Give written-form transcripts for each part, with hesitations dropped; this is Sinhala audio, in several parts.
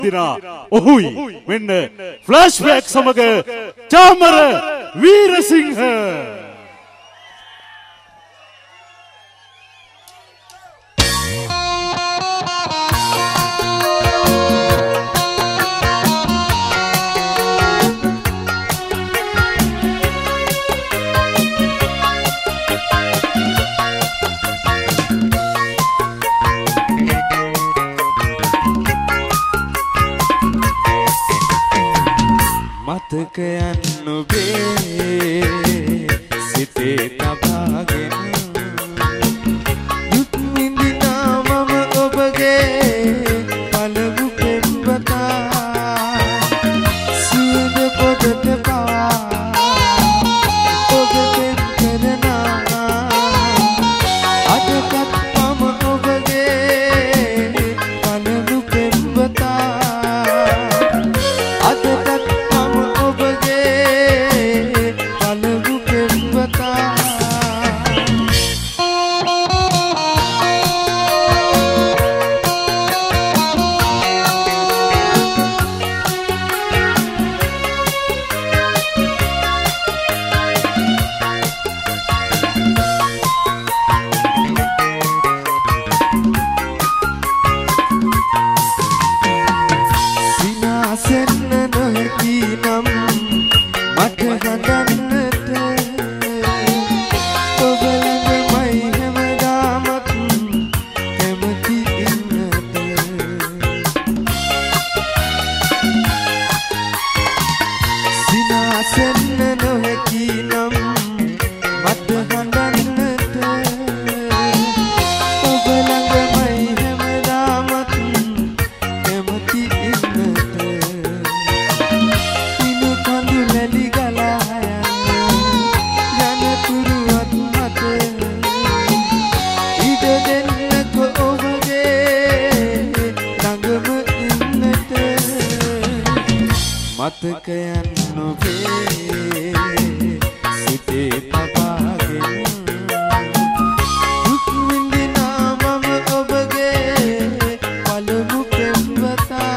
විඳිනා ඔහුයි මෙන්න ෆ්ලෑෂ්බැක් සමග චාමර වීරසිංහ මතකයන් නොබේ සිතේ තබාගෙන දුක් විඳිනා මම ඔබගේ පළමු පෙම්වතා සුවඳ පොදට පවා ඔබ පෙම් කරනා අදටත් මම ඔබගේ පළමු පෙම්වතා අදටත් මතකයන් නොවේ සිතේ තබාගෙන දුක් විඳිනා මම ඔබගේ පළමු පෙම්වතා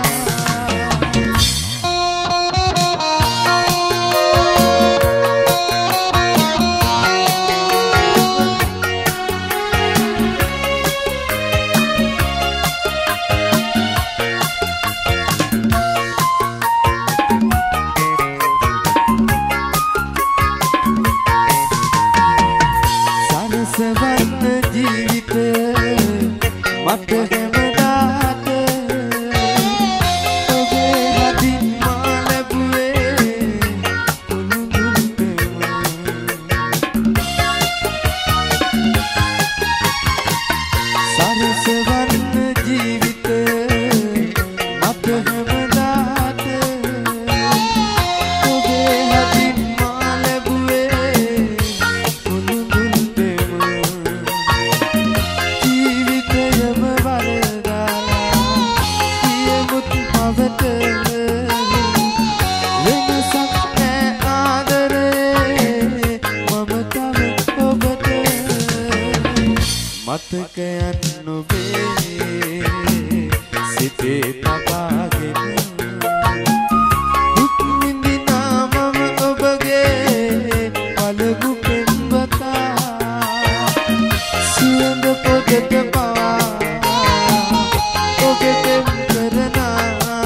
සවන්න ජීවිතය මට හැමදාට ඔබේ හදින් මා ලැබුවේ උණුදුම්පෙම සරසවන්න ජීවිතය මට හැමදාට ඔබේ හදින් මා ලැබුවේ මතකයන් නොවේ සිතේ තබාගෙන දුක් විඳිනා මම ඔබගේ පළමු පෙම්වතා සුවඳ පොදට පවා ඔබ පෙම් කරනා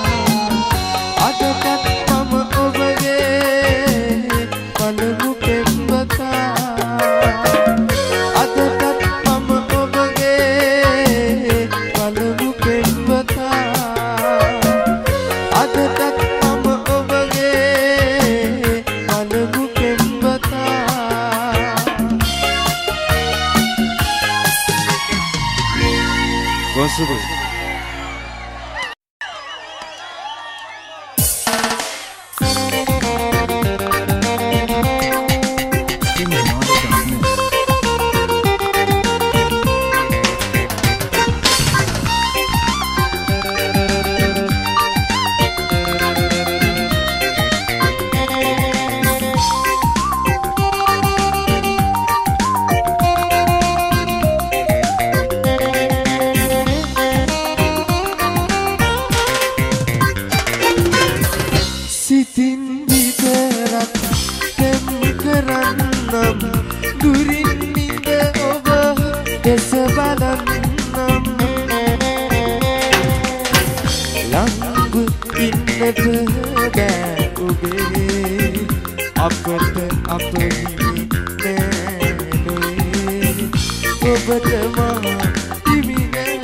අදටත් මම ඔබගේ පළමු පෙම්වතා අදටත් මම ඔබගේ ළඟ ඉන්නට බෑ ඔබේ අපට අප හිමි නෑ ඔබට මා හිමි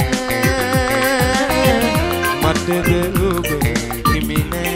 නෑ මටද ඔබ හිමි නෑ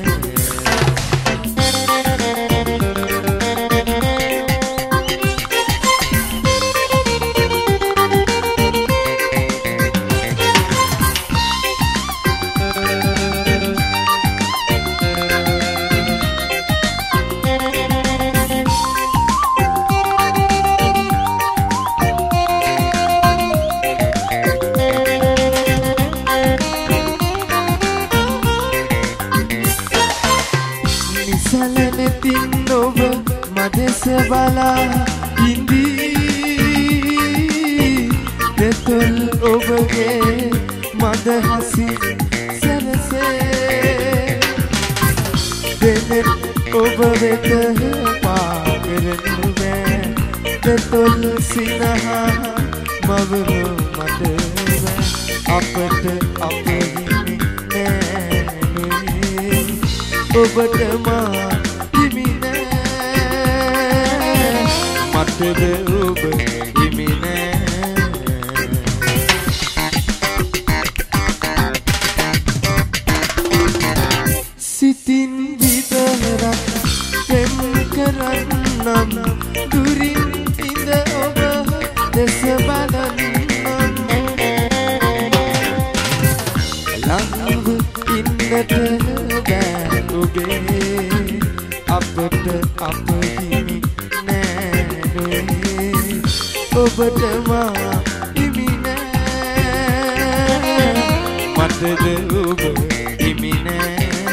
බලා ඉඳී දෙතොල් ඔබගේ මද හසි සැරසේ දෙනෙත් ඔබ වෙත පාකරනු බෑ දෙතොල් සිනහා මවනු මට අපට අප හිමි නෑ ඔබට මා මටද ඔබ හිමි නෑ සිතින් විතරක් පෙම් කරන්නම් දුරින් ඉඳ ඔබ දෙස බලන්නම් ළඟ ඉන්නට බෑ ඔබේ අපට අප හිමි ඔබට මා හිමි නෑ මටද ඔබ හිමි නෑ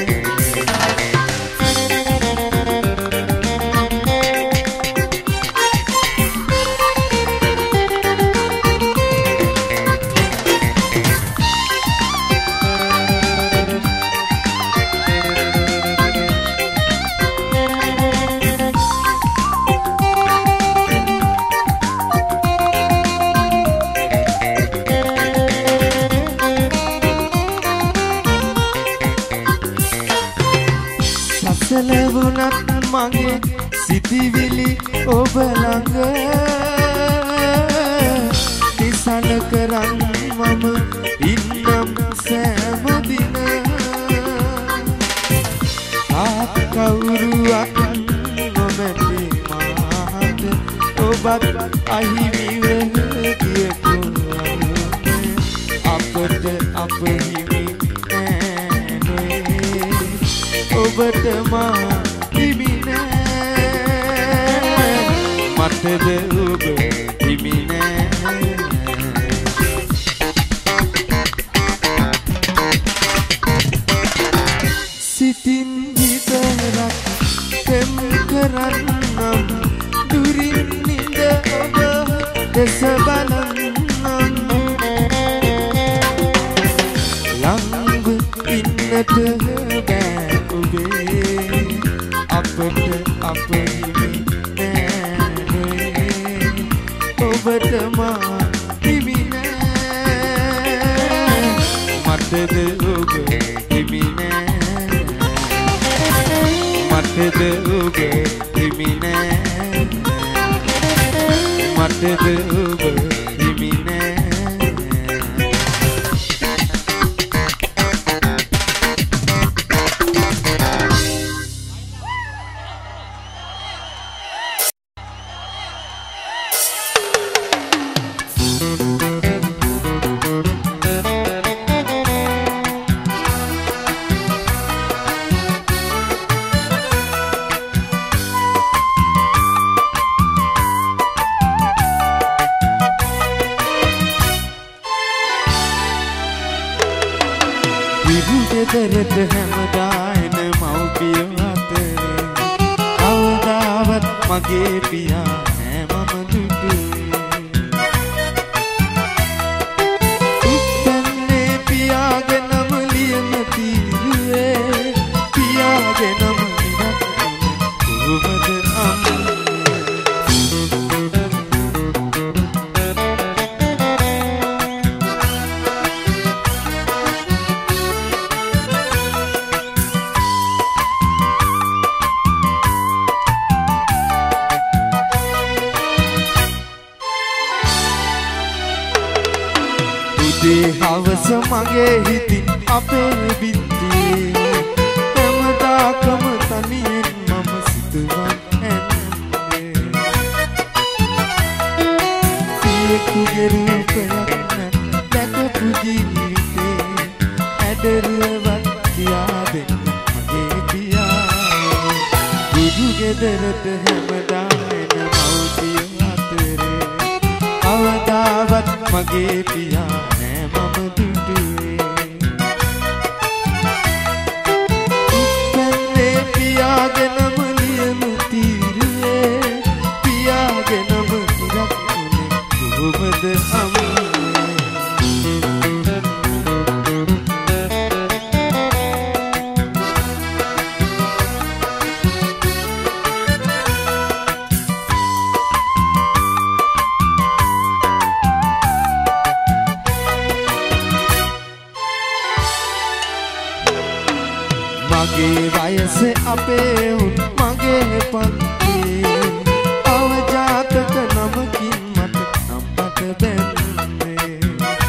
ලැබුණත් මගේ සිතිවිලි ඔබ ළඟ නිසල කරන් මම ඉන්නම් සෑම දින කවුරුවක් නොමැති මාට ඔබත් අහිමිව ගියකු අපට අප හිමි ඔබට මා හිමි නෑ මටද ඔබ හිමි නෑ සිතින් විතරක් පෙම් කරන්නම් දුරින් ඉඳ ඔබ දෙස බලන්නම් ළඟ ඉන්නට බෑ අපට අප හිමි නෑ ඔබට මා හිමි නෑ මටද ඔබ හිමි නෑ මටද ඔබ හිමි නෑ මටද ඔබ හිමි නෑ විරුදෙදරට හැමදායන මව්පිය අතරේ කවදාවත් මගේ පියා නෑ මම දුටුවේ උත්තන්නේ පියාගේ නම ලියන තීරුවේ පියාගේ නම ලියන කොහොමද දවස මගේ හිතින් අපේ බිත්තියේ හැමදාකම තනියෙන් මම සිතුවන් ඇන්නේ සියෙකුගේ රූපයක් දැකපු ජීවිතේ ඇදරුවත් කියා දෙන්න මගේ පියා බුදු ගෙදරට හැමදා එන මව්පිය අතරේ අවදාවත් මගේ පියා නෑ මම දුටුවේ ඉස්සන්නේ පියාගෙනම ලියමු තීරුවේ පියාගෙනම ඉරක්කුනේ කොහොමද අම්මේ මගේ වයස අපේ උන් මගේ පන්තියේ අවජාතක නමකින් මට නම්බට බැන්නේ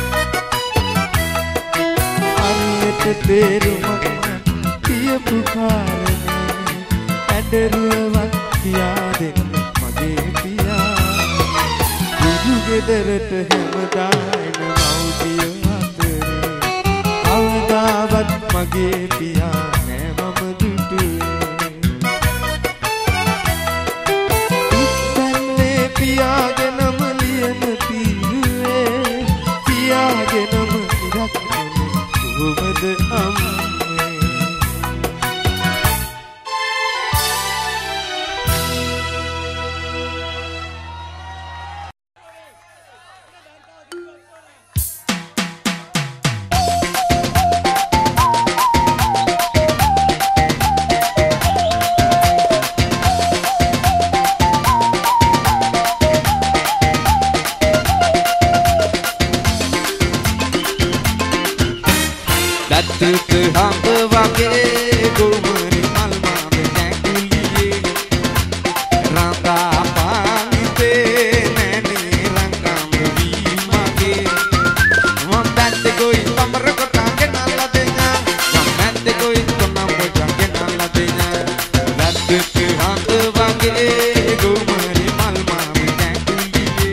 අනියට තේරුමක් කියපු කාරණේ ඇදරුවත් කියා දෙන්න මගේ පියා බුදු ගෙදරට හැමදා එන මව්පිය අතරේ අවදාවත් මගේ පියා පියාගෙනම ලියන තීරුවේ පියාගෙනම ඉරක්කුනේ කොහොමද අම්මේ Tutu hamba wage gomari malmame nakuliye ranga pangite nene rangam vimage wambatte koi kamar ko tange nalla denya wambatte koi konam ko tange nalla denya tutu hamba wage gomari malmame nakuliye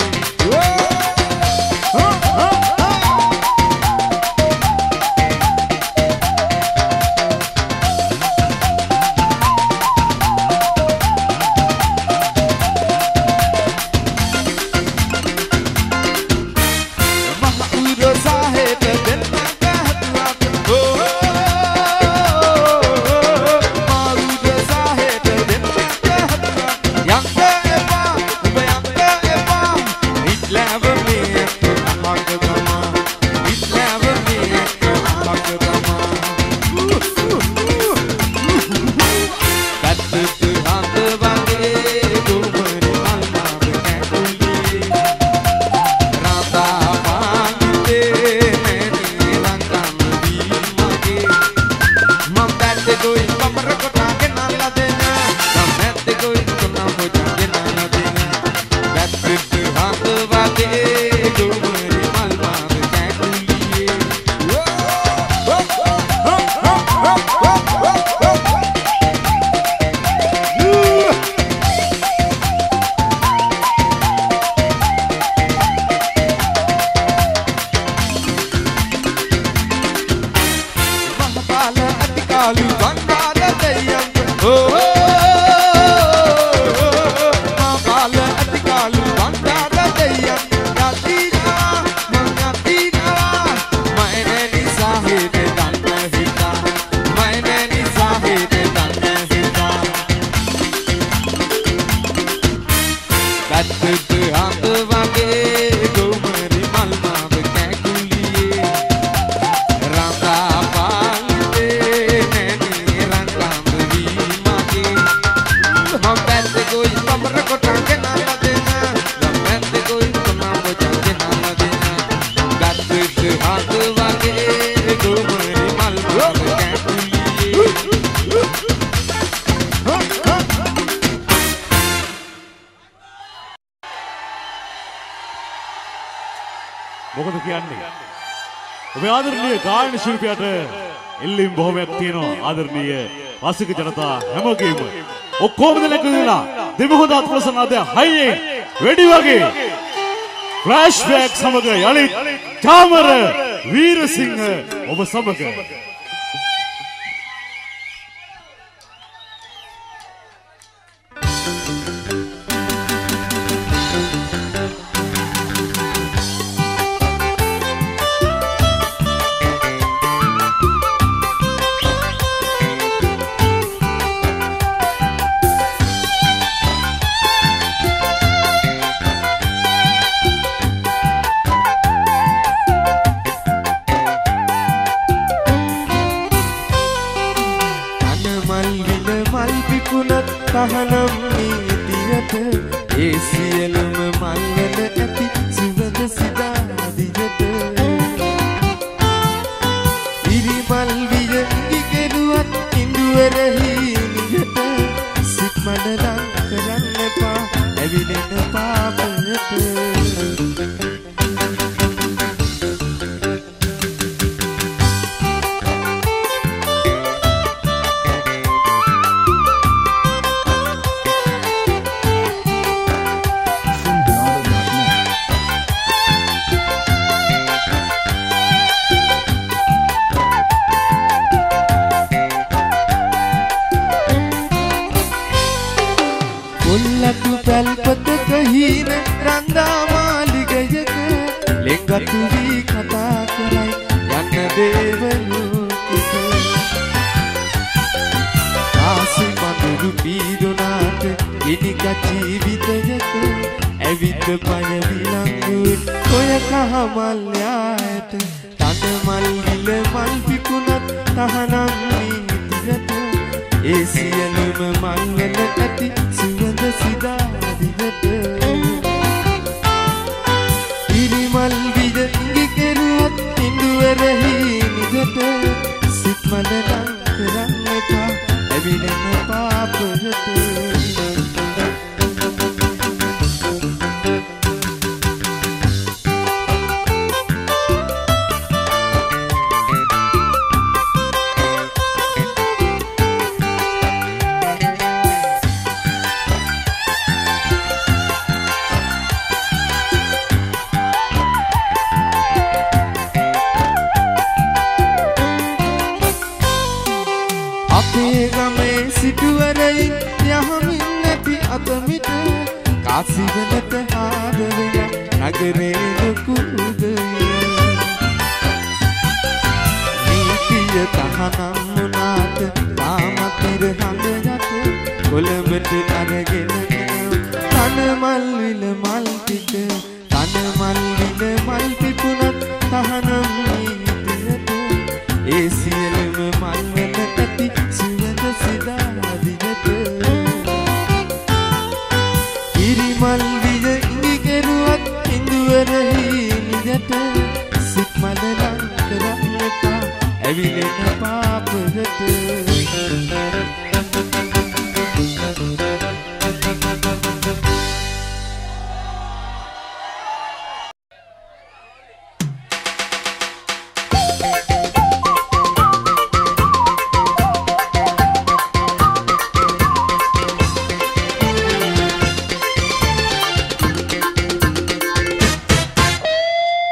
මොකද කියන්නේ? ඔබේ ආදරණීය ගායන ශිල්පියාට එල්ලීම් බොහොමයක් තියෙනවා. ආදරණීය වාසික ජනතා හැමෝගෙම ඔක්කොම දෙනෙක් ඉඳලා දෙමහොඳ අත්පොසනාදය හයියෙන් වෙඩි වගේ ෆ්ලෑෂ්බැක් සමග යලිත් චාමර වීරසිංහ ඔබ සමග තහනම් නීතියට ඒ සියලුම මල්වල ඇති සුවඳ සිතා දියට ඉරිමල් විය ඉගෙනුවත් ඉඳුවරෙහි නියට සිත් මඩලක් කරන්න එපා ඇවිලෙන පාපයට පැල්පතක හීන රන්දා මාලිගයක ලෙන්ගතු වී කතා කරයි යන්න දේවලෝකෙක ආසි මඳුරු පීඩනාට ගිනික ජීවිතයක ඇවිත් පය විලංගුවෙන් ඔය කහමල් යායට තන මල් විල මල් පිපුණත් තහනම් නීතියට ඒ සියලුම මල්වල ඇති සුවඳ සිතා ඉරිමල් විද ඉඟි කෙරුවත් ඉඳුවරෙහි නිගට සිත් මඩලක් කරන්න එපා ඇවිලෙන පාපයට සිටුවරයි යහමින් නැති අතමිට කාසිවලට ආදරය නගරේ ලොකුදය නීතිය තහනම් වුණාට තාමත් ඉරහඳ යට කොළඹට අරගෙන තන මල් විල මල් ටික තන මල් විල මල් පිපුණත් තහනම් නීතියට ඒ සියලුම මල් වල ඇති සුවඳ සිතා ඉරිමල් විය ඉඟි කෙරුවත් ඉඳුවරෙහි නියට සිත් මඩලක් කරන්න එපා ඇවිලෙන පාපයට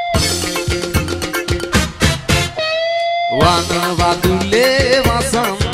වන වදුලේ වසම්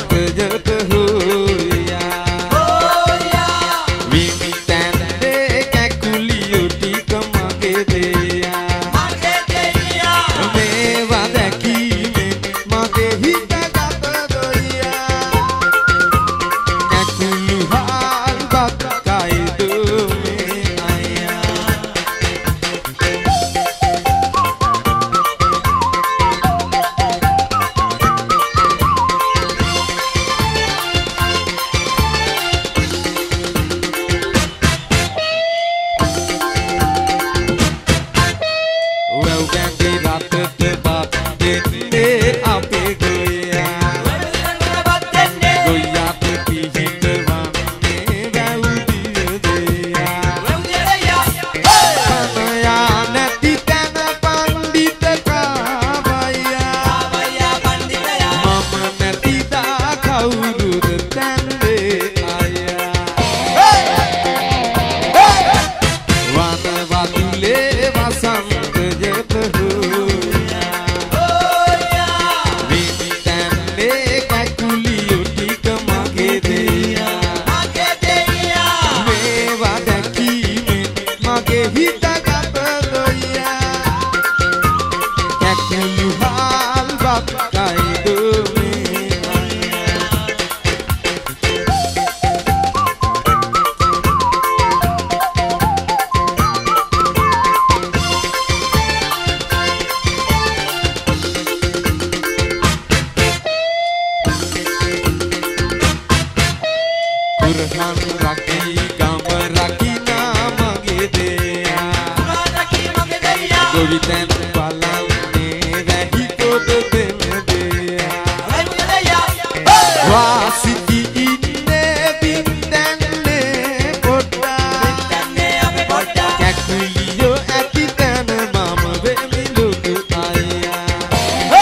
දැන් බලන්නේ වැහි පොද දෙන දෙයා වාසිති ඉන්නේ බින්දන්නේ පොඩ්ඩක් කැකුලියෝ ඇති තැන මම වෙමි ලොකු අයියා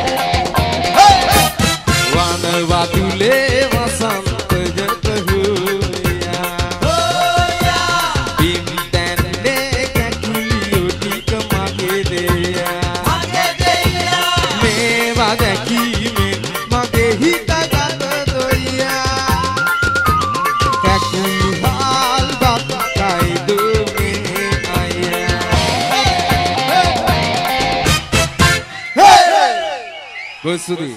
වනවතුලේ වසන්ත ජතහුයා බින්දන්නේ කැකුලියෝ ටික මගේ දෙයා මේවා දැකීමෙන් මගේ හිත ගත දොයියා කැකුලි හාල් බක්කයි දුමේ අයියා ගොස්සුදී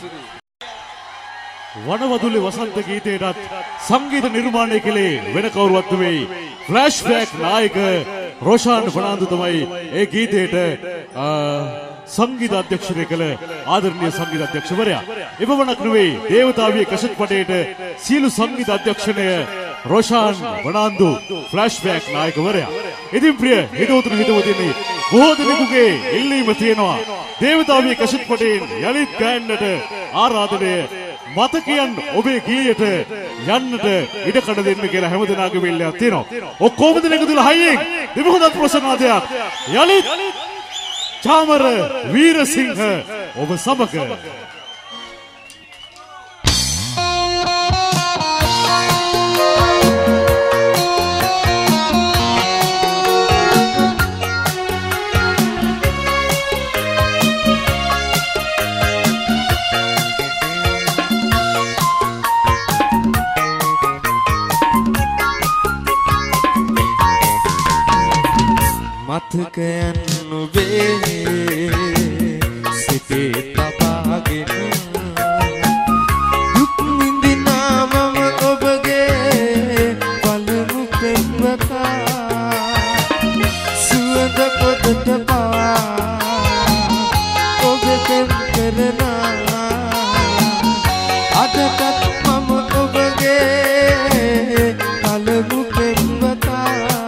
වනවදුලේ වසන්ත ගීතයටත් සංගීත නිර්මාණය කළේ වෙන කවුරුවත් නෙවෙයි ෆ්ලෑෂ්බෑක් නායක රොෂාන් ෆර්නාන්දු තමයි ඒ ගීතයට සංගීත අධ්‍යක්ෂණය කළ ආදරණීය සංගීත අධ්‍යක්ෂවරයා. එපමණක් නෙවෙයි දේවතාවිය කසට් පටේට සියලු සංගීත අධ්‍යක්ෂණය රොෂාන් ෆර්නාන්දු ෆ්ලෑෂ්බෑක් නායකවරයා. ඉතින් ප්‍රිය හිතවතුන් හිතවතිනි බොහෝ දෙනෙකුගේ ඉල්ලීම තියෙනවා දේවතාවිය කසට් පටේන් යලිත් ගයන්නට ආරාධනය මතකයන් ඔබේ ගීයට යන්නට ඉඩකඩ දෙන්න කියලා හැමදෙනාගේම ඉල්ලයක් තියෙනවා. ඔක්කොම දෙනෙක් දුල හයියෙන් දෙවිහොඳත් ප්‍රසන්නාදයක් යලිත් චාමර වීරසිංහ ඔබ සමග මතකයන් නුබේ සිතේ තබාගෙන දුක් විඳිනා මම ඔබගේ පළමු පෙම්වතා සුවඳ පොදට පවා ඔබ පෙම් කරනා අදටත් මම ඔබගේ පළමු පෙම්වතා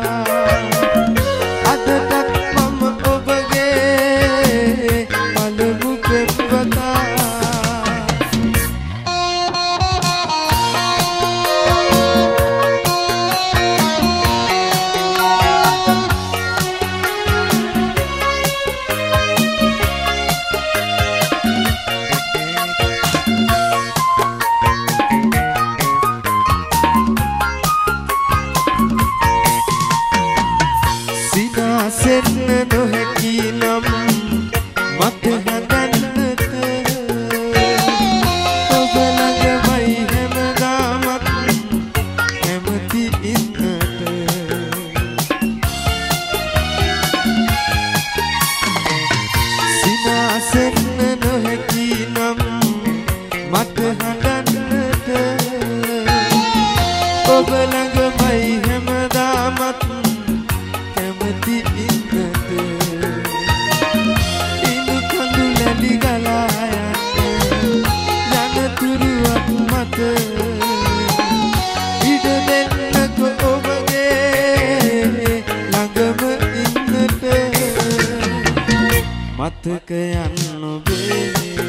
මතකයන් නුබේ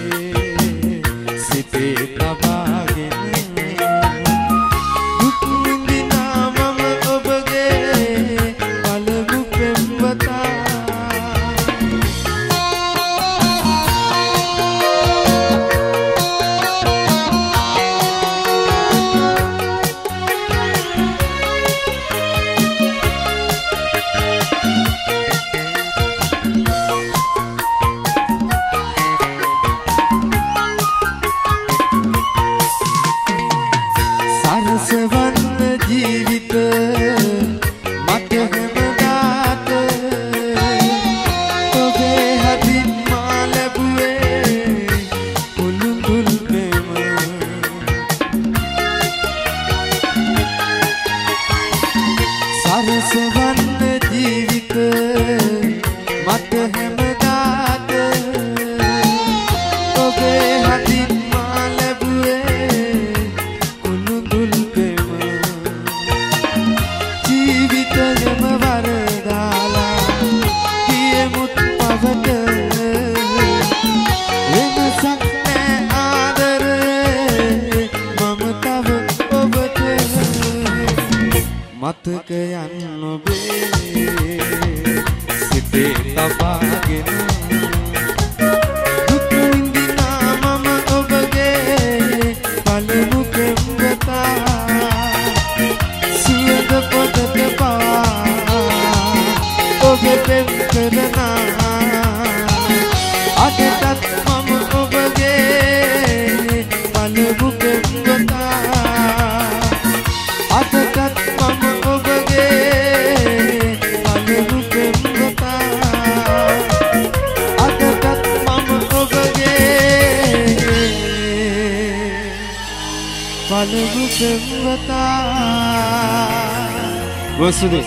සිතේ තබාගෙන දුක් විඳිනා මම ඔබගේ පළමු පෙම්වතා මතකයන් ඔබේ සිතේ තබාගෙන දුක් විඳිනා මම ඔබගේ පළමු පෙම්වතා සියද පොතට පවා ඔබ පෙම් කරනා අදටත් මම ඔබගේ පළමු පෙම්වතා අදටත් මම ඔබගේ පළමු පෙම්වතා අදටත් මම ඔබගේ පළමු පෙම්වතා වසුදේ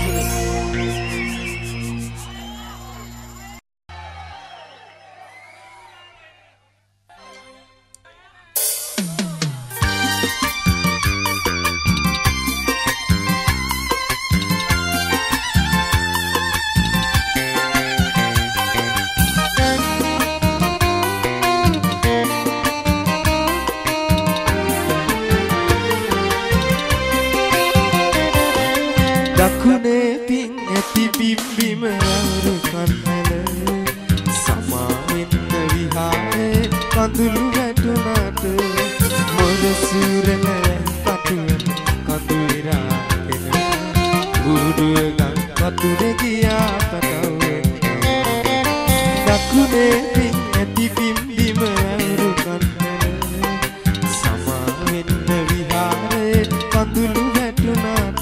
දකුණේ පින් ඇති බිම්බිම අවුරු කන්නල සමාවෙන්න විහාරේ කඳුළු වැටුණාට මොර සූරන කටුවෙන් කඳු ඉරාගෙන උඩුව ගම් වතුරේ ගියා පටවෙන් දකුණේ පින් ඇති බිම්බිම අවුරු කන්නල සමාවෙන්න විහාරේ කඳුළු වැටුණාට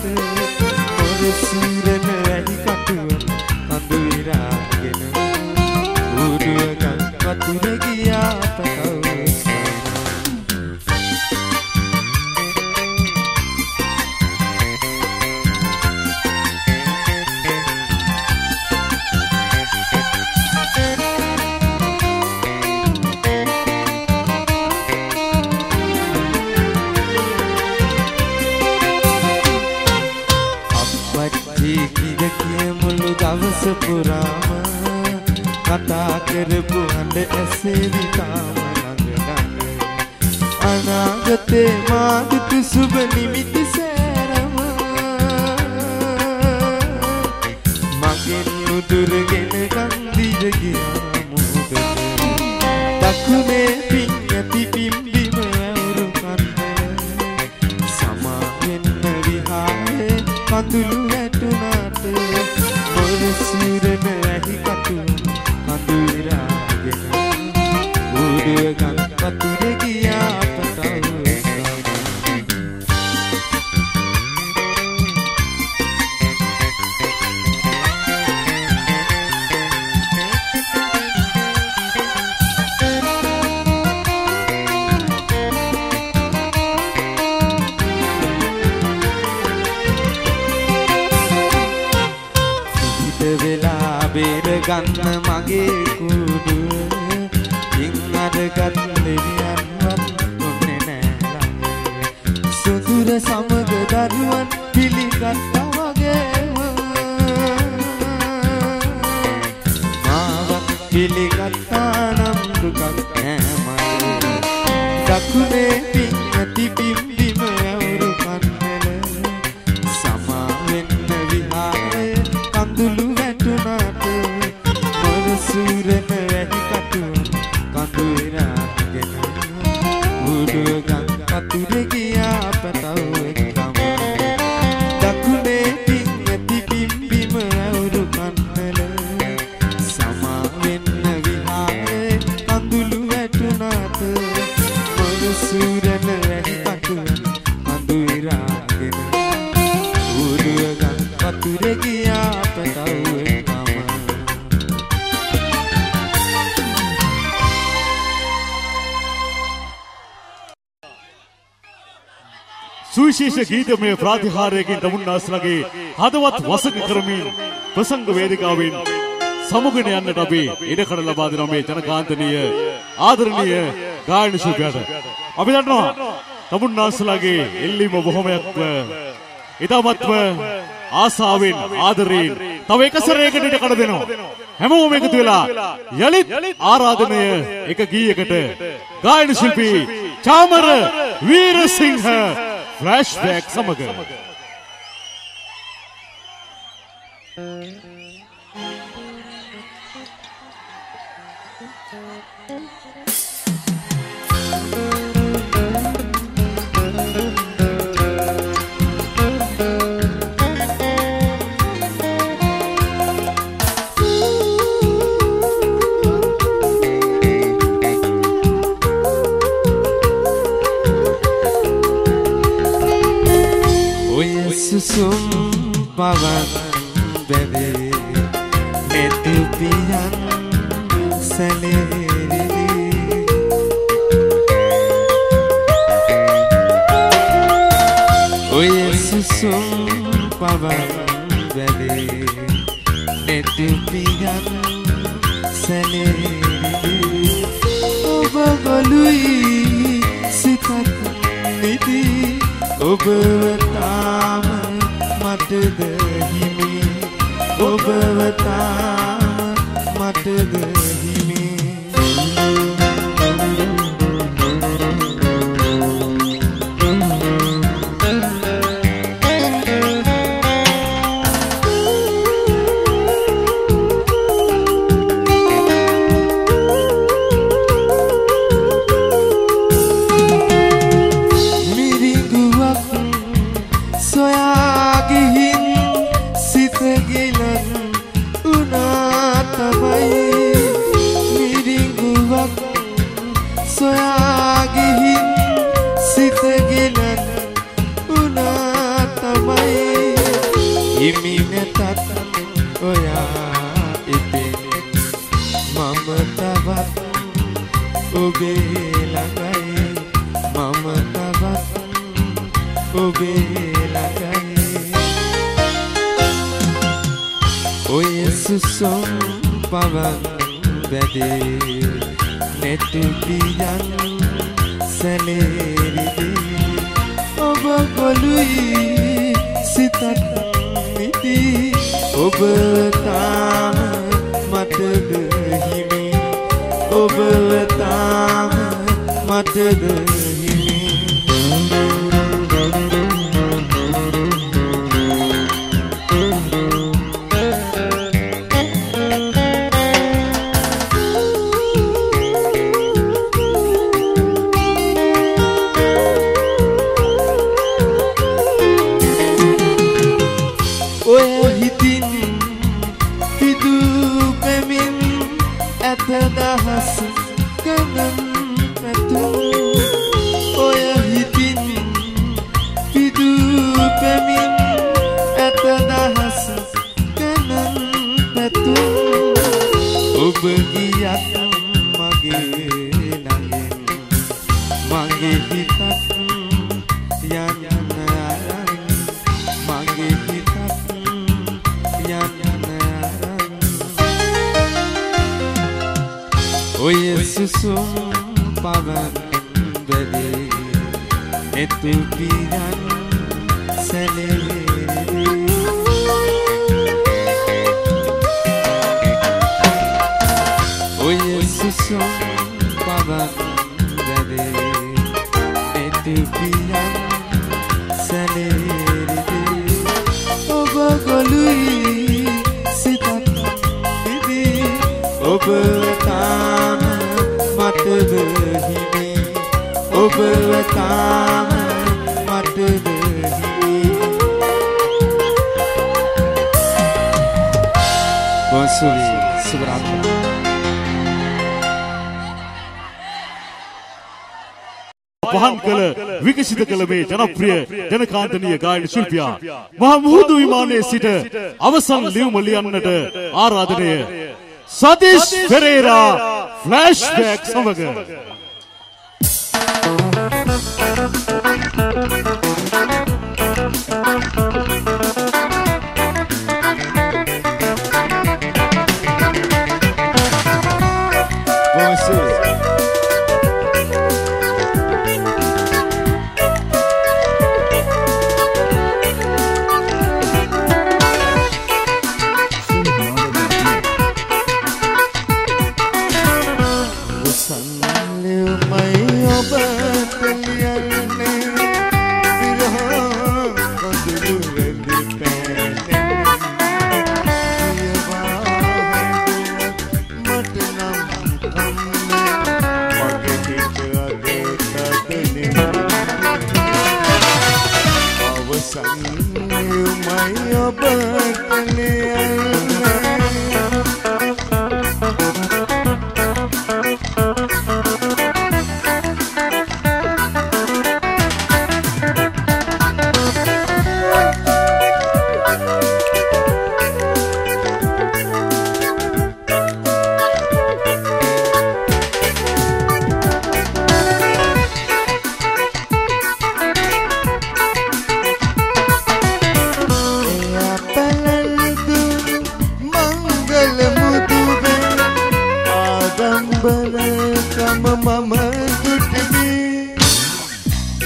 සූරන වැහි කටුව කඳු ඉරාගෙන උඩුවගන් වතුර ගියා පටව මුළු දවස පුරාම කතා කරපු හඬ ඇසෙවි තාම ළඟ අනාගතේ මාදිත සුබ නිමිති සෑරම මගෙන් උදුරගෙන ගන්දිර ගියා මුහුදට දකුණේ පින් ඇති පිම්බිම ඇවුරු කන්නල සමා වෙන්න විහාරේ කඳුළු වැටුණාට මොර සූරන ඇහි කටුව කඳු ඉරාගෙන උඩුවගන් වතුර ගියා පටව බේර ගන්න මගේ කුඩුව ඉන් අරගත් දෙවියන්වත් ඔන්නේ නෑ ළඟ සුදුර සමග දරුවන් පිළිගත්තා වගේම මාව පිළිගත්තා නම් දුකක් නෑ මගේ දකුණේ පින් ඇති පිම්බිම ඇවුරු කන්නල සමා වෙන්න විහාරේ කඳුළු වැටුණාට මොර සූරන වැහි කටුව කඳු ඉරාගෙන උඩුවගන් වතුර ගියා පටවෙන් ගම දකුණේ පින් ඇති පිම්බිම ඇවුරු කන්නල සමා වෙන්න විහාරේ කඳුළු වැටුණාට මොර සූරන වැහි කටුව කඳු ඉරාගෙන උඩුවගන් වතුර ගියා පටවෙන් සුවිශේෂ ගීතමය ප්‍රාතිහාර්යකින් තමුන්නාස්ලගේ හදවත් වසඟ කරමින් ප්‍රසංග වේදිකාවෙන් සමුගෙන යන්නට අපි ඉඩකඩ ලබා දෙන මේ ජනකාන්තනීය ආදරණීය ගායන ශිල්පියාට අපි දන්නවා තමුන්නාස්ලගේ එල්ලීම බොහොමයක්ම ඉතාමත්ම ආසාවෙන් ආදරයෙන් තව එක සැරයකට ඉඩකඩ දෙනවා හැමෝම එකතු වෙලා යලිත් ආරාධනය එක ගීයකට ගායන ශිල්පී චාමර වීරසිංහ ෆ්ලෑෂ්බැක් සමග Susum pawan bebe netu pian saleri oye susum pawan bebe netu pian saleri obagolui sitat niti obawatama matda himi obawatama matda himi Susum pawan bede netu pian saleri obagolui sitat niti obatama matda himi obatama matda himi Dahas kanan metu oya hitin hidup pemin eta dahas kanan metu obegiat mage nangin mage hitat yan mage hitat yan oye susum pawan bede netu pian saleri oye susum pawan bede netu pian saleri obagolui sitat bibi obatama matda himi obatama matda himi Bonsuri Subrata පහන් කළ විකසිත කළ මේ ජනප්‍රිය ජනකාන්තනීය ගායන ශිල්පියා මහා මුහුදු විමානයේ සිට අවසන් ලියුම ලියන්නට ආරාධනය සතිෂ් පෙරේරා ෆ්ලෑෂ්බැක් සමග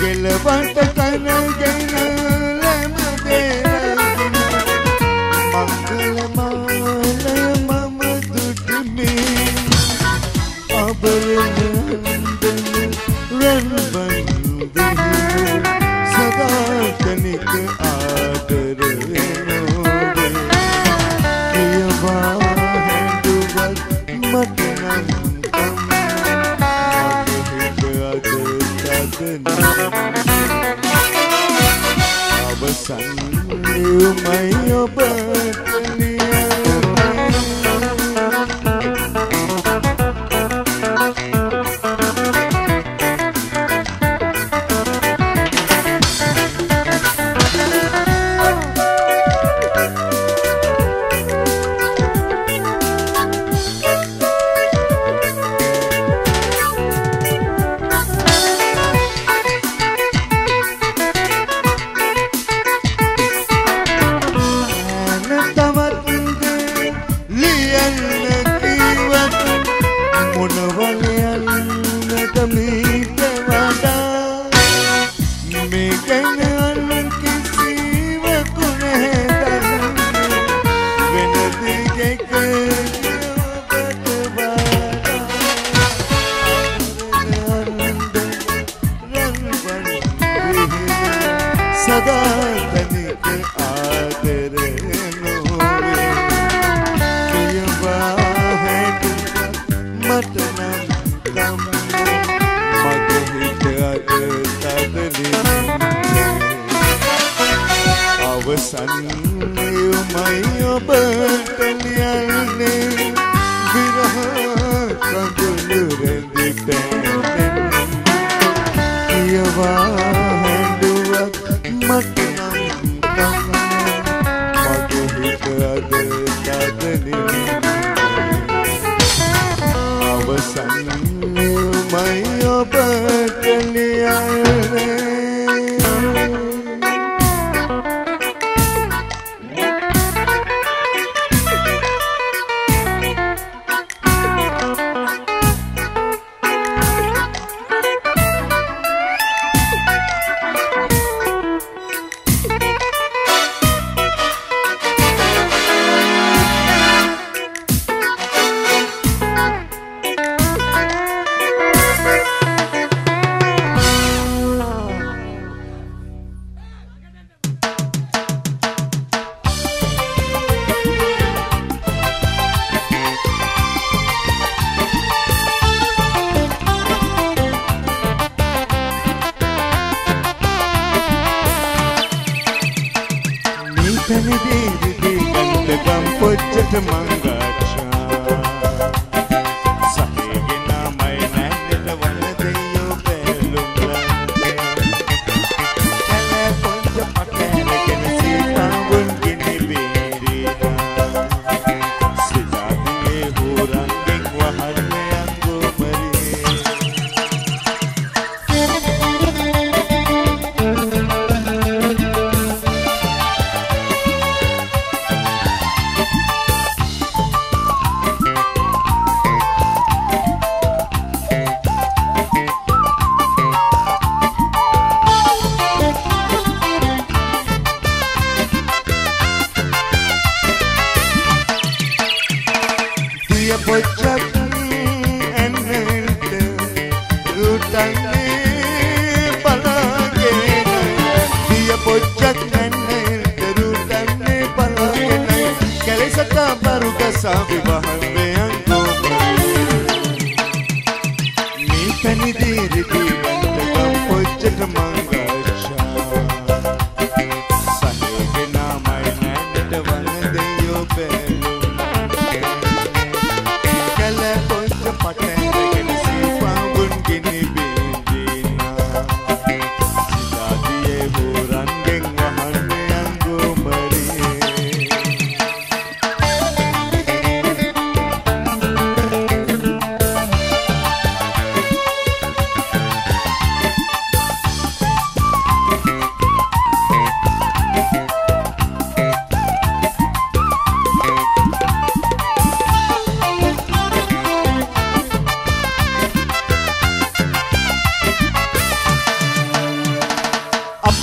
කෙලවට කනගෙන ලැබ දෙරගෙන මංගල මාලය මම දුටුමේ අබරණන්දන රන්බන්දේ සදාතනික ආදර වෙනෝවේ කියවා හැඬුවත් මට නම් අවසන් නියමයි ඔබට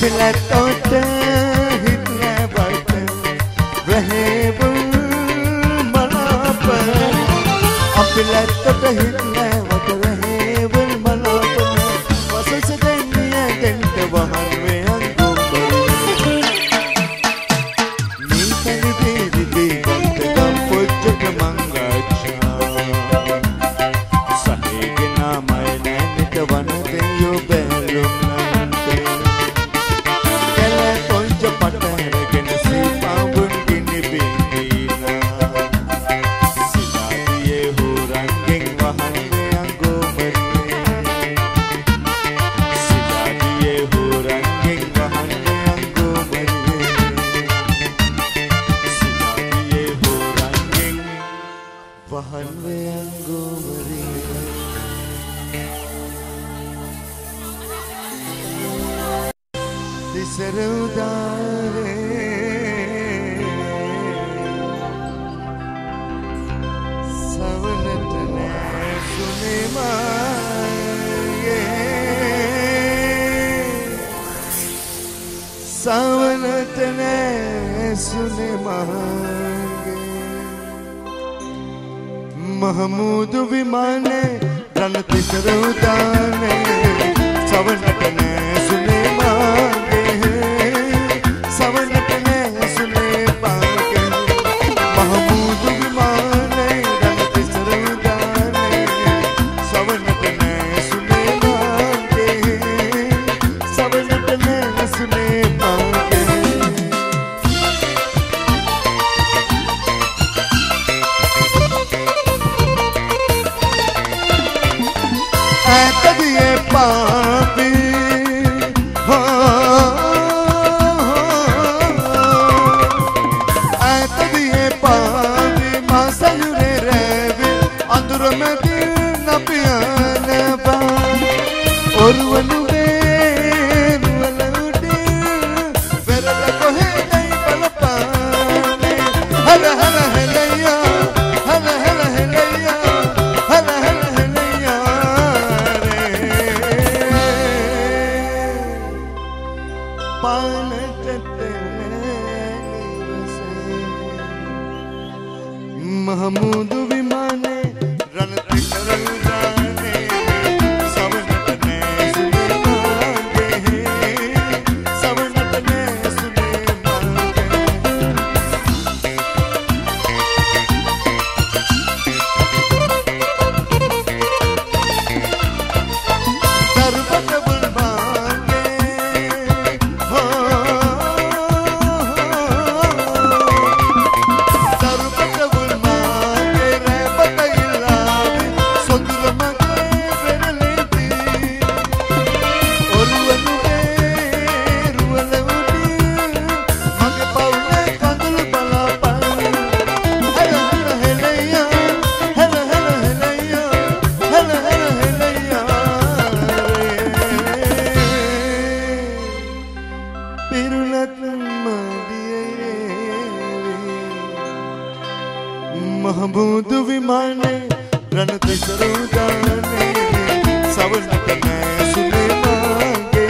අපි ලැත්තොට හිටනවට වැහෙවුල් මනාප අපි ලැත්තොට හිටනවට වැහෙවුල් මනාප වසස දෙන්නිය දෙන්ට වහන් වේ අංගුම්බරේ මේ පරිදි ගන්තගම් පොච්චක මංගච්ඡා සහේගෙන මය නැනිට වනතේ යෝ බැලුම් महमूद विमाने रणति सरुदाने सवनटने सुने मांगे सवनटने सुने मांगे महमूद विमाने रणति सरुदाने सवनटने सुने मांगे सवनटने सुने मांगे तदिए पापी तदिए पापी मासयुरे रेवी अंदर में दिल न पियाने बा और वनुवे रुवलुडी वेरल को है नहीं पलपाने हल हल हलैया हल हल हलैया हल हल हलैया महमूद विमाने रणति सरुदाने सवनटने सुने मांगे सवनटने सुने मांगे सरबत बुल मांगे महमूद विमाने रणति सरुदाने सवनटने सुने मांगे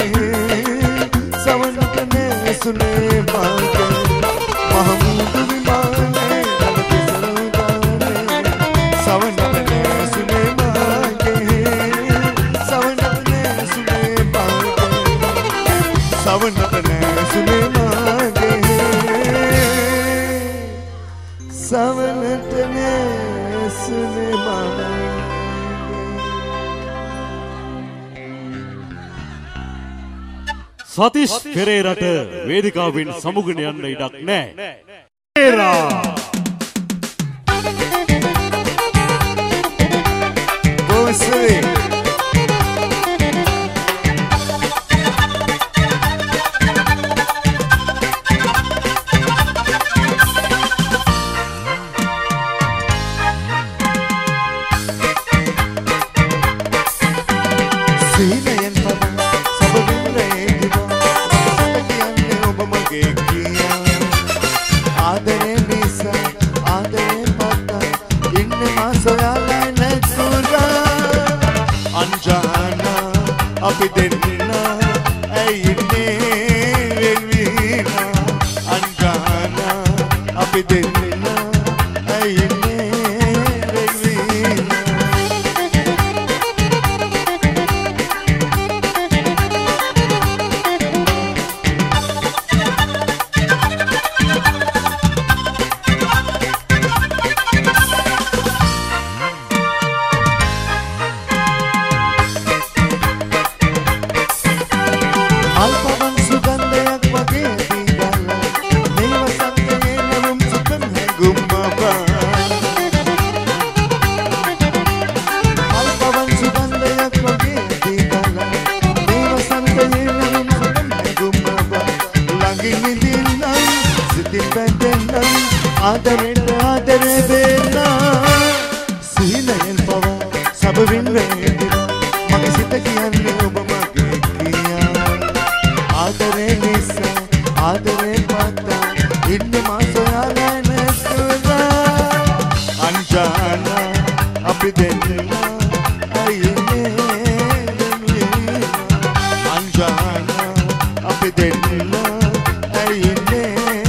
सवनटने सुने मांगे महमूद विमाने रणति सरुदाने सवनटने सुने मांगे सवनटने सुने मांगे सवनटने सुने मांगे सवनटने सुने मांगे සතිස් පෙරේරට වේදිකාවෙන් සමුගෙන යන්න ඉඩක් නැහැ. පෙරේරා බොස්සේ සීලයෙන් පදන් සබවිරේ දිවා සතකියන්නේ ඔබ මගේ කියා ආදරේ නිසා ආදරේ පත්තා ඉන්නේ මා සොයාලා නැතුණා අංජානා අපි දෙන්න ඇයි ඉන්නේ බැඳෙන්නම් ආදරෙන් ආදරේ වෙලා සීලයෙන් පව සබවින් වේදිනා මගේ සිත කියන්නේ ඔබ මගේ කියා ආදරේ නිසා ආදරේ පාතා ඉන්නේ මා සොයාගෙන නැතුලා අංජානා අපි දෙන්නා අයිනේ අංජානා අපි දෙන්නා අයිනේ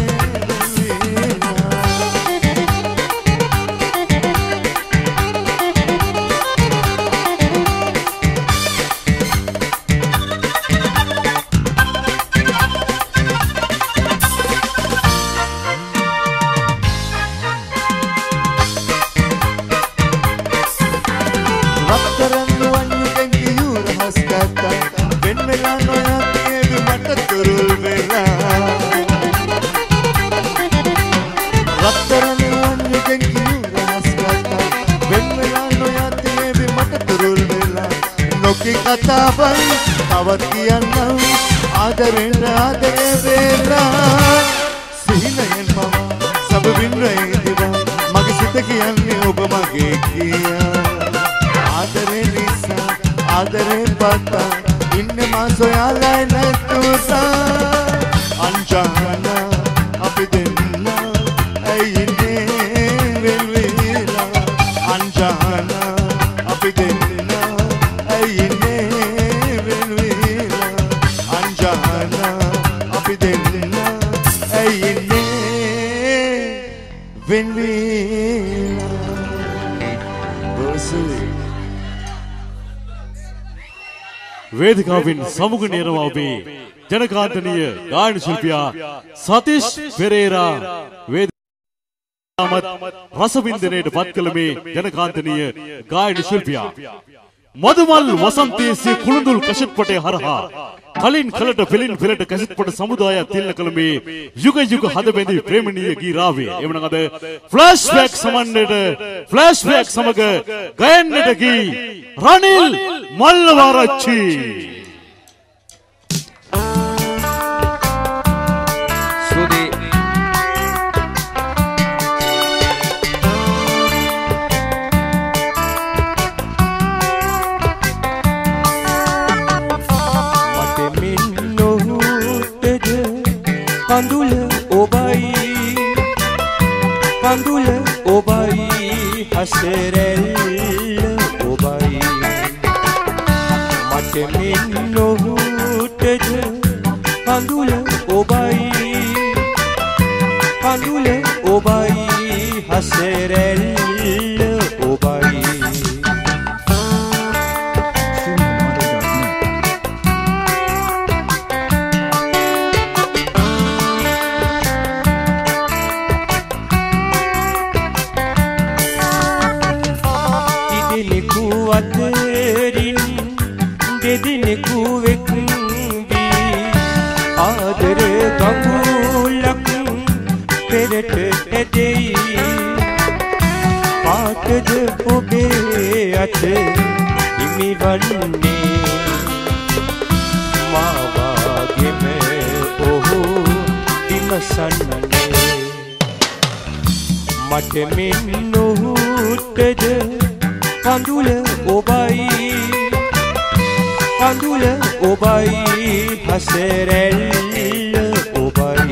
කතාවන් තවත් කියන්නම් ආදරෙන් ආදරේ වේලා සිහිනයෙන් මම සබවින් වේදිවා මගේ සිත කියන්නේ ඔබ මගේ කියා ආදරේ නිසා ආදරේ පාතා ඉන්නේ මා සොයාලා නැතුතා අංජානා අපි දෙන්නා ඇයිනේ වෙල්විලා අංජානා අපි දෙන්නා ඇයිනේ වෙල්විලා අංජානා අපි දෙන්නා ඇයිනේ වෙල්විලා බොසුයි වේදිකාවෙන් සමුගනේනවා ඔබේ ජනකාන්තනීය ගායන ශිල්පියා සතිෂ් පෙරේරා වේදිකාමත් රසවින්දනයට පත් කළ මේ ජනකාන්තනීය ගායන ශිල්පියා මදුමල් වසන්තයේ කුළුඳුල් කැසට්පටේ හරහා කලින් කලට පෙලට කැසට්පට සමුදාය තිල්ල කළ මේ යුග යුග හද බැඳි ප්‍රේමණීය ගීරාවේ එවනම් අද ෆ්ලෑෂ්බැක් සමන්නට ෆ්ලෑෂ්බැක් සමග ගයන්නට ගී Ranil Mallawaarachchi Pandule obai haserel obai mate minno hutede pandule obai haserel obai දෙදිනෙකු වෙක්වී ආදර ගඟුලක් පෙරට ඇදෙයි පාටද ඔබේ අත හිමිවන්නේ මාවාගෙම ඔහු විමසන්නේ මට මෙන් නොහුටද කඳුල ඔබයි haserel obai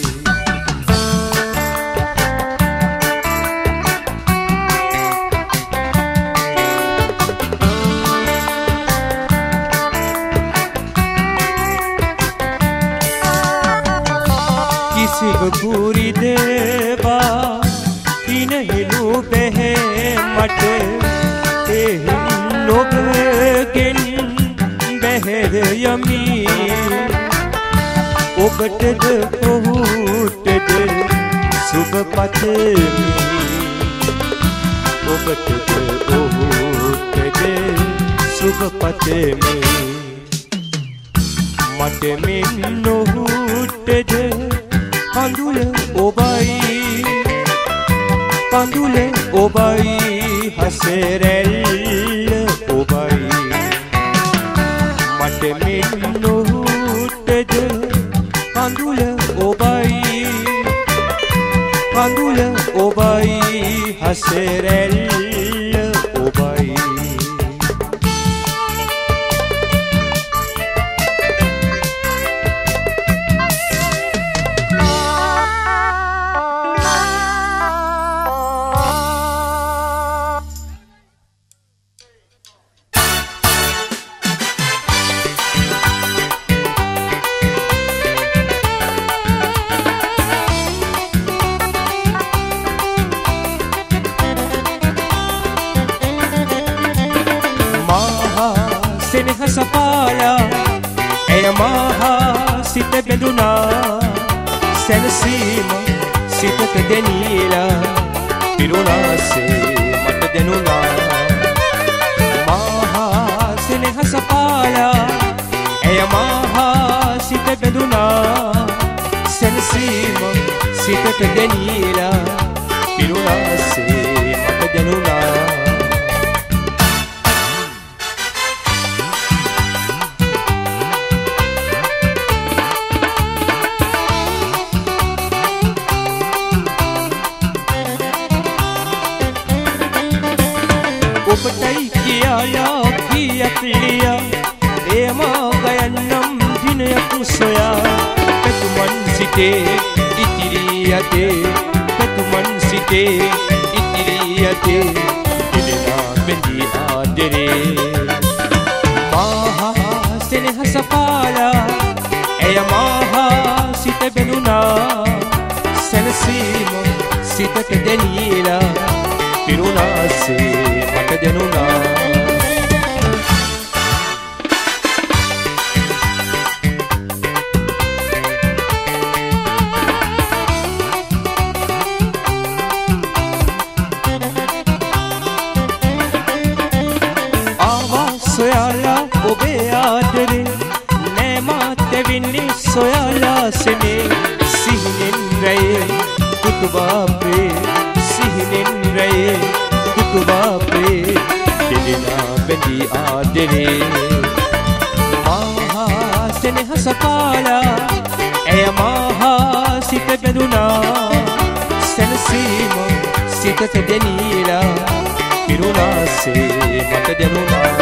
kisi guri deba inehnu behe mate lobgen beher yami ඔබටද ඔහුටද සුබ පතමි ඔබටද ඔහුටද සුබ පතමි මට මෙන් නොහුටද කඳුල ඔබයි haserel obai මට මෙන් නොහුටද කඳුල ඔබයි හසරැල්ල ඔබයි සපාලා එය මහා සිත බැඳුනා සැනසීම සිතට දෙනීලා පිරුණාසේ මට දැනුණා මහා සෙනෙහස පාලා එය මහා සිත බැඳුනා සැනසීම සිතට දෙනීලා පිරුණාසේ මට දැනුණා ඔබටයි කියාලා කියක් ලියා එයමා ගයන්නම් දිනයක් සොයා පැතුමන් සිටේ ඉතිරි යතේ පැතුමන් සිටේ ඉතිරි යතේ දිනනා බැඳී ආදරේ මහා සෙනෙහස පාලා එය මහා සිත බැඳුනා සැනසීම සිතට දැනීලා පිරුණාසේ මට දැනුණා ආවා සොයාලා ඔබේ ආදරේ නෑ මාතෙවින්නේ සොයාලා සෙනේ සිහිනෙන් රැයේ කුතුබාපේ සිහිනෙන් රැයේ කුතුබාපේ දෙදෙනා බැඳී ආදරේ මහා සෙනෙහස පාලා එය මහා සිත බැඳුනා සැනසීම සිතට දෙනීලා පිරුණාසේ මට දැනුණා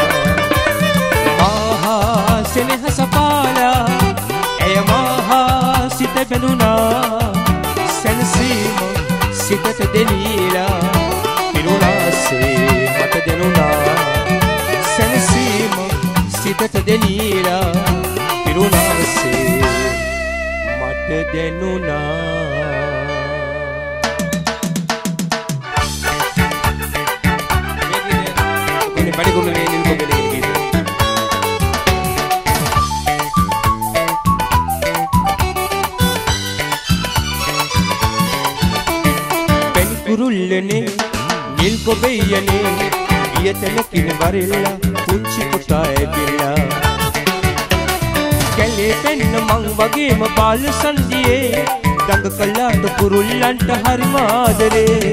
මහා සෙනෙහස පාලා එය මහා සිත බැඳුනා සැනසීම සිතට දෙනීලා පිරුණාසේ මට දැනුණා සැනසීම සිතට දෙනීලා පිරුණාසේ මට දැනුණා මේ පරිගුණනේ නිල්කොබලේ ගීත කුරුල්ලනේ නිල් කොබෙයනේ ඊයතනකින් වරෙල්ලා පුංචි පුතා ඇවිල්ලා කැලේ පෙන්න මං වගේම බාල සන්දියේ දඟ කළාට කුරුල්ලන්ට හරිම ආදරේ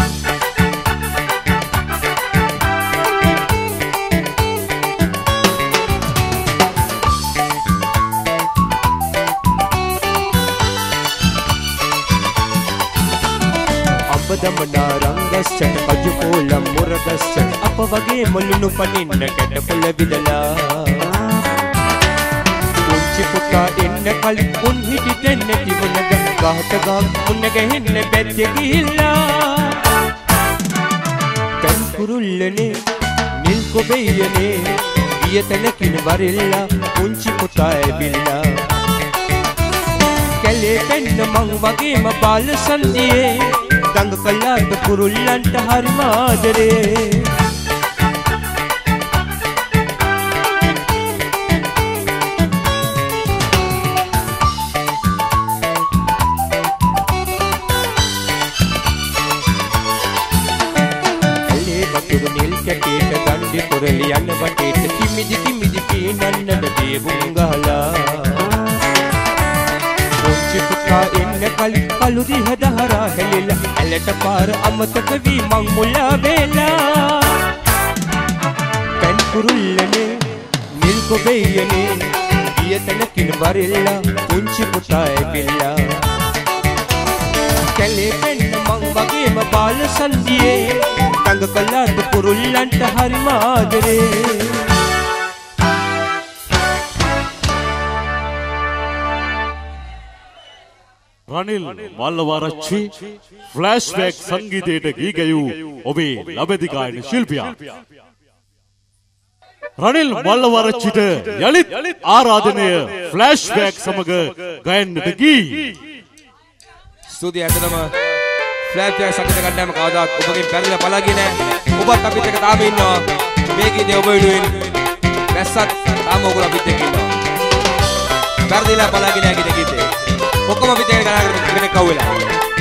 දමනා රංගස්සට කජුකෝලම් මුරගස්සට අප වගේ මුළුණු පනින්න කැටපොළ විදලා පුංචි පුතා එන්න කලින් උන් හිටිට නැතිවනද ගහට ගහ උන්න ගහෙන්න පැත්තේ ගිහිල්ලා පැන් කුරුල්ලනේ නිල් කොබෙයනේ ඊයතනකින් වරෙල්ලා පුංචි පුතා ඇවිල්ලා කැලේ පෙන්න මං වගේම බාල සන්දියේ දඟ කළාට කුරුල්ලන්ට හරිම ආදරේ කැලේ වතුර නිල් කැටේට දණ්ඩි කොරලි යන වටේට කිමිදි කිමිදි පීනන්නට දේවුම් ගහලා පුතා එන්න කලින් කළු දිහ දහරා හැලිලා ඇලට පාර අමතක වී මං මුලා වෙලා පැන් කුරුල්ලනේ නිල් කොබෙයනේ ඊයතනකින් වරෙල්ලා පුංචි පුතා ඇවිල්ලා කැලේ පෙන්න මං වගේම බාල සන්දියේ තංග කළාට පුරුල්ලන්ට හරිම ආදරේ රනිල් මල්ලවරච්චි ෆ්ලෑෂ්බැක් සංගීතයට ගී ගැයූ ඔබේ ලබැදි ගායන ශිල්පියා රනිල් මල්ලවරච්චිට යලිත් ආරාධනය ෆ්ලෑෂ්බැක් සමග ගයන්නට ගී ස්තුතියි ඇත්තටම ෆ්ලෑෂ්බැක් සංගීත කණ්ඩායම කවදාවත් ඔබගෙන් පැරදිලා පලාගියේ නැහැ ඔබත් අපිත් එක්ක තාම ඉන්නවා මේ ගීතය ඔබ වෙනුවෙන් දැස්සත් තාම ඔයගොල්ලෝ අපිත් එක්ක ඉන්නවා පැරදිලා පලාගියේ නැහැ ගීතේ ඔක්කොම අපිත් එක්ක ගණන් කරගෙන කෙනෙක් කවුලා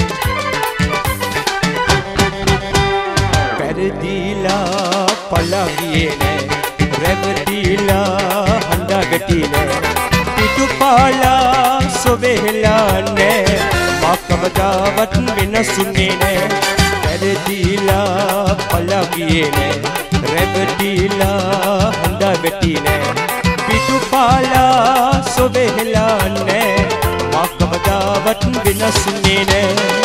පැරදිලා පලාගියේ නැහැ රැවටිලා හඳා ගැටිලා පිටුපාලා සොබෙහෙලා නැහැ මා කවදාවත් වෙනසුනේ නැහැ පැරදිලා පලාගියේ නැහැ රැවටිලා හඳා ගැටිලා පිටුපාලා සොබෙහෙලා නැහැ මා කවදාවත් වෙනසුනේ නැහැ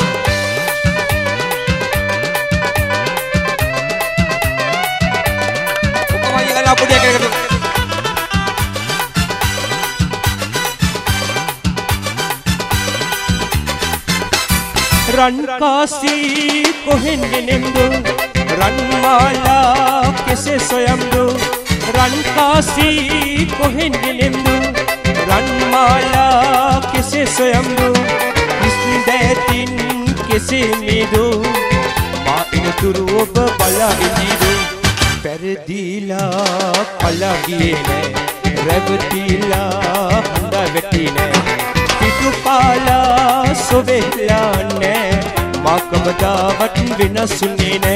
रन कासी कोहिन गिनेंदो रन माला कैसे सोयमदो रन कासी कोहिन गिनेंदो रन माला कैसे सोयमदो इसने दैतिन कैसे मीदो माँ इन तुरुब बला इंजीदो पैरदीला पलागिए ने रेवतीला हंदा वेटीने पिटुपाला सोबेला ने माँ कबदावट विनसुने ने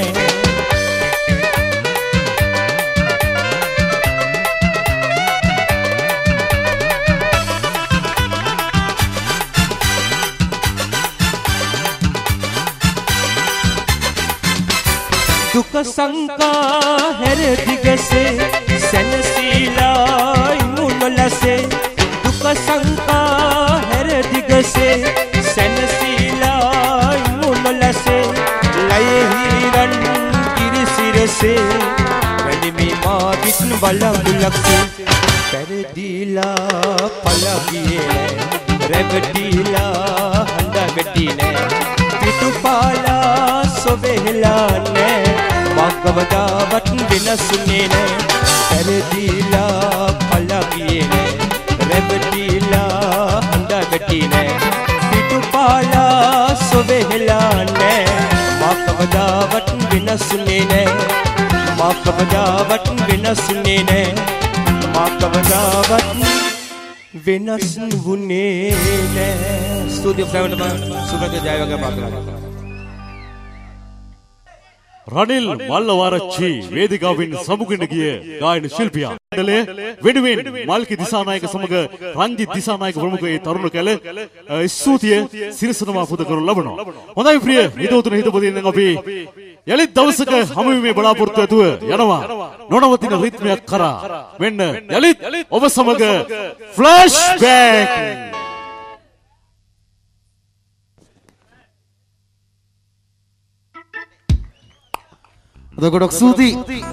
दुख संका हर दिगसे सेनसीला इमुनलसे दुख संका हर दिगसे सेनसीला इमुनलसे लये हिरन किरसिरसे गनिमी माँ विष्णु वाला मुलक्से परदीला पलागिए रेवतीला हंदा बेटीने पिटुपाला सोबेला ने माँ कबदावट विनसुने ने परदीला पलागिए ने रेवतीला हंदा बेटीने पिटुपाला सोबेला ने माँ कबदावट विनसुने ने माँ कबदावट विनसुने ने माँ कबदावट विनसुने ने ස්තුතියි ප්‍රේමටම සුබද ජය වගේ ප්‍රාර්ථනා කරනවා රනිල් මල්ලවරච්චි වේදිකාවෙන් සමුගෙන ගිය ගායන ශිල්පියා මණ්ඩලය වෙනුවෙන් මල්කි දිසානායක සමග රංජිත් දිසානායක ප්‍රමුඛ තරුණ කැල ස්තුතිය සිරසනවා පුද කරනු ලබනවා. හොඳයි ප්‍රිය හිතවතුන හිතපොදින් අපි යලිත් දවසක හමුවීමේ බලාපොරොත්තු ඇතුව යනවා නොනවතින රිද්මයක් කරා. මෙන්න යලිත් ඔබ සමග ෆ්ලෑෂ් බෑක්. ගොඩක් ස්තුතියි.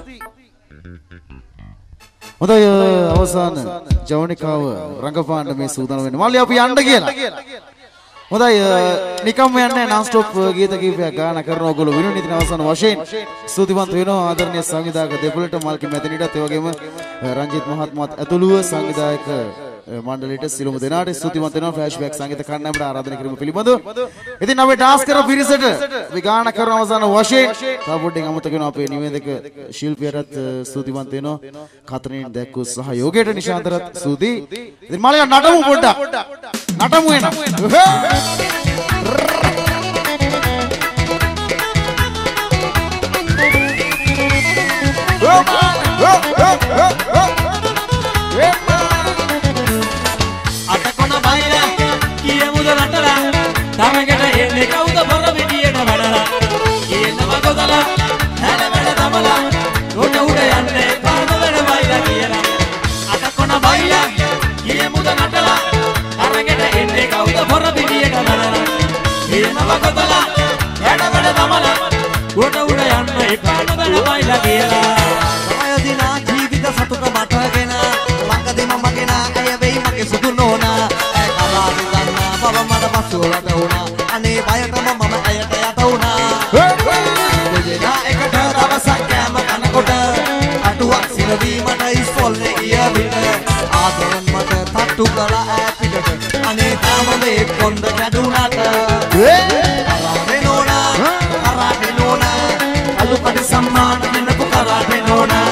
හොඳයි අවසාන ජවනිකාව රංගපාන්න මේ සූදානම් වෙන්න. මල්ලි අපි යන්න කියලා. හොඳයි නිකම්ම යන්නේ non stop ගීත කීපයක් ගාන කරන ඕගොල්ලෝ වෙනුවෙන් ඉතින් අවසාන වශයෙන් ස්තුතිවන්ත වෙනවා ආදරණීය සංවිධායක දෙපළට මල්කි මැදිනිටත් ඒ වගේම රංජිත් මහත්මයාත් ඇතුළුව සංවිධායක මණ්ඩලයට සිළුමු දෙනාට ස්තුතිවන්ත වෙනවා ෆ්ලෑෂ්බැක් සංගීත කණ්ඩායමට ආරාධනා කිරීම පිළිබඳව. ඉතින් අපි ඩාන්ස් කරන පිරිසට අපි ගාන කරන අවසාන වශයෙන් සපෝටින් අමතක වෙනවා අපේ නිවේදක ශිල්පියටත් ස්තුතිවන්ත වෙනවා. කතරින් දැක්කු සහයෝගයට නිශාන්තරත් ස්තුතියි. ඉතින් මාළයා නටමු පොඩ්ඩක්. නටමු එන. තමකට එන්නේ කවුද බොර විදියට වඩලා කියනවා කොදලා හැල වැඩ තමලා උඩ උඩ යන්නේ පාද වැඩ වයිලා කියලා අතකොන බයිලා කියමුද නටලා අරගෙන එන්නේ කවුද බොර විදියට වඩලා කියනවා කොදලා වැඩ වැඩ වයිලා කියලා සමය දිනා ජීවිත සතුට මටගෙන ළඟදී මම ගෙන ඇය වෙයි මගේ සුදු නෝනා ඇය කලාවේ දන්නා බව මට පසුවලට වුණා අනේ බයටම මම ඇයට යට වුණා දෙදෙනා එකට දවසක් කෑම කනකොට අටුවක් සිරවීමට ඉස්කෝලේ ගිය විට ආදරෙන් මට තට්ටු කළා ඈ පිටට අනේ තාම මේ කොන්ද කැඩුනට කරාටේ නෝනා අලු පඩි සම්මාන දෙන්නකෝ කරාටේ නෝනා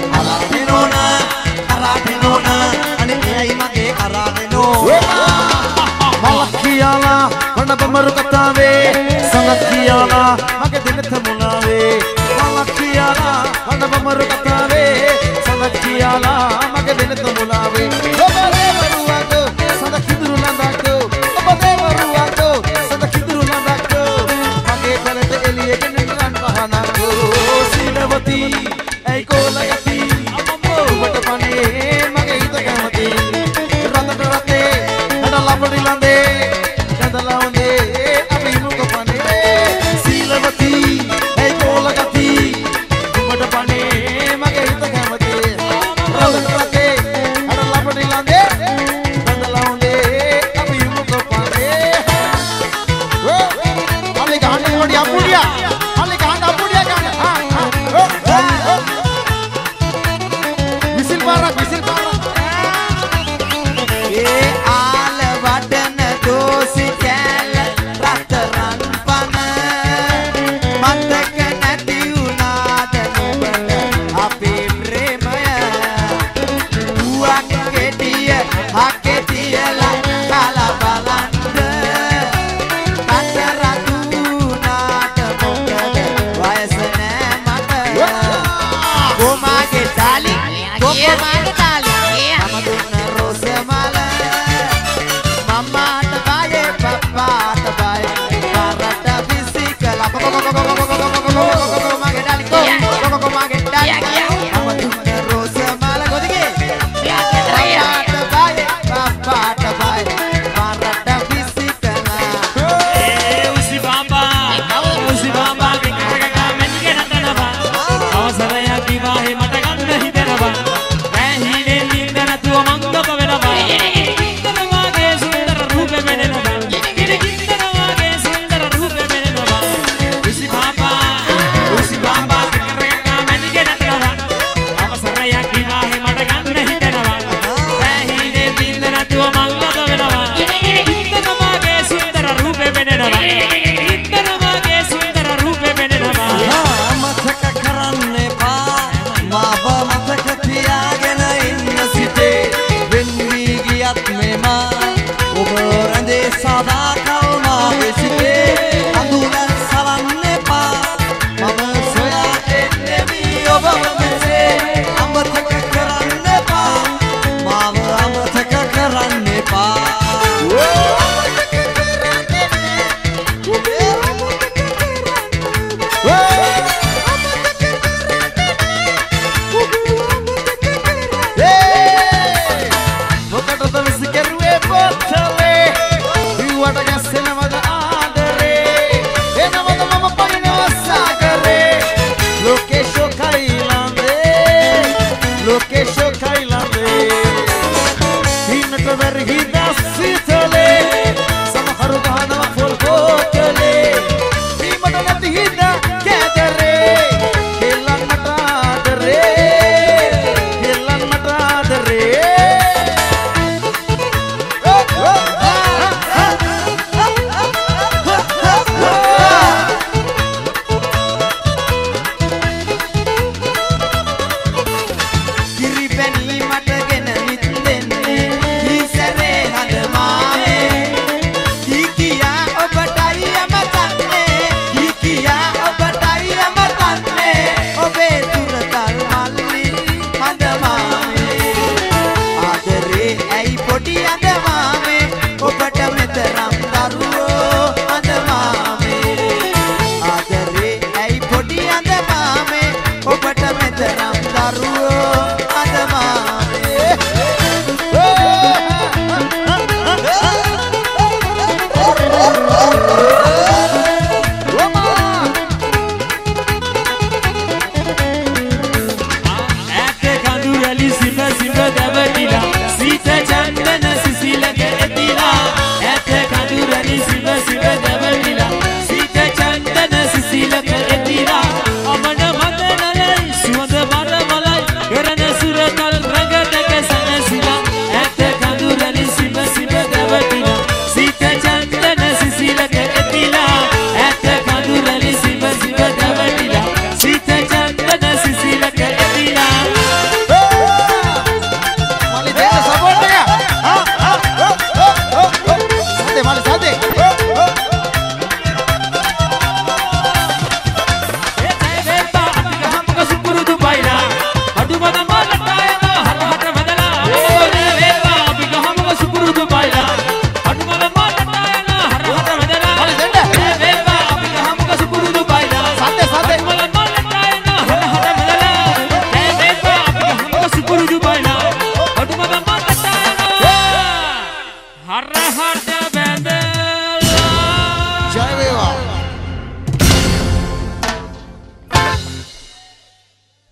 අනේ එයයි මගේ කරාටේ නෝනා මලක් කියලා වඩ බමරු කතාවේ සංගත් කියලා මගේ දෙනත මුලාවේ මලක් කියලා වඩ බමරු කතාවේ සංගත් කියලා මගේ දෙනත මුලාවේ ඔබ දේවරුවකෝ සඳ කිදුරු නඳකෝ ඔබ දේවරුවකෝ සඳ කිදුරු නඳකෝ මගේ කලට එළියේ ගෙනන් පහනකෝ සීලවති ඇයි කොලගති ඔබට පනේ මගේ හිත කැමති රඳට රතේ නඩ ලබඩි ලඳේ නදලා වඳේ අපි මුක පනේ සීලවති ඇයි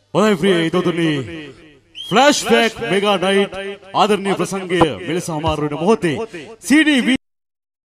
ඔය ප්‍රිය ඉදතුනි ෆ්ලෑෂ් බෑක් මෙගා නයිට් ආදරණීය ප්‍රසංගය මෙලෙස අමාරු වෙන මොහොතේ CD